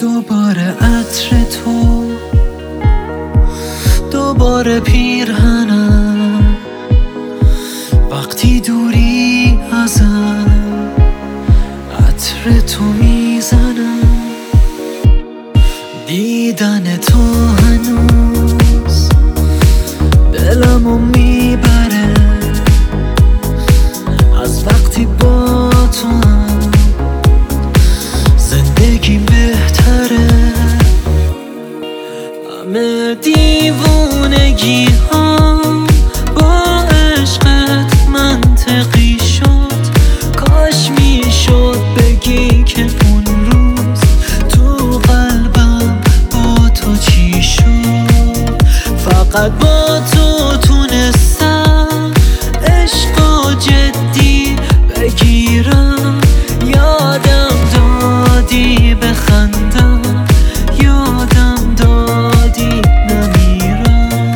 دوباره عطر تو، دوباره پیرهنم، وقتی دوری ازم عطر تو میزنم. دیدن تو هنوز دلمو میبره، از وقتی با تو هم زندگی بهتره. همه دیوونگی ها با عشقت منطقی شد. کاش میشد بگی که اون روز تو قلبم با تو چی شد. فقط با تو تونستم عشقو جدی بگیرم. یادم دادی بخندم، یادم دادی نمیرم.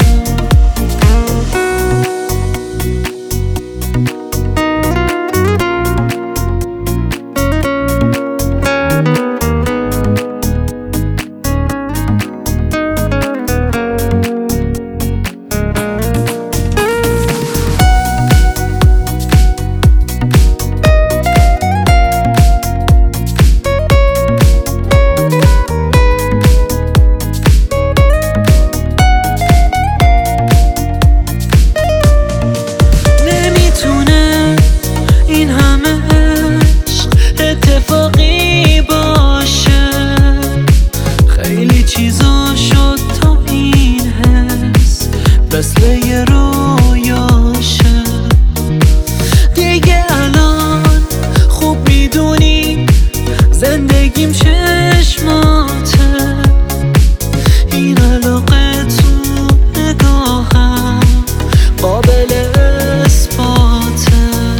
این همه عشق اتفاقی باشه، خیلی چیزا شد تا این حس مثل یه رویاشه. دیگه الان خوب میدونی زندگیم چشماته. این علاقه تو نگاهم قابل اثباته.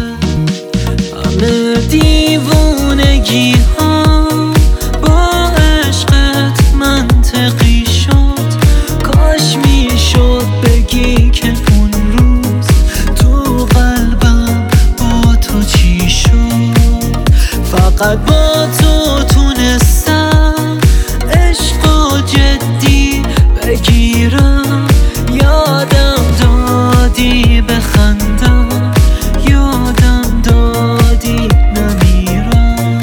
همه دیوونگی ها با عشقت منطقی شد. کاش میشد بگی که اون روز تو قلبم با تو چی شد. فقط با تو تونستم عشقو جدی بگیرم. یادم دادی بخندم، یادم دادی نمیرم.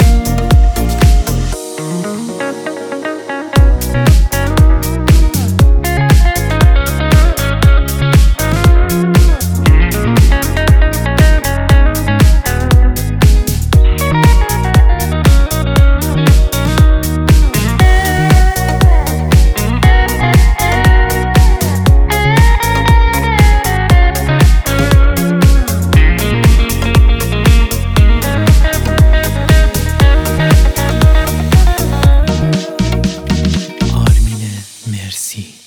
Merci.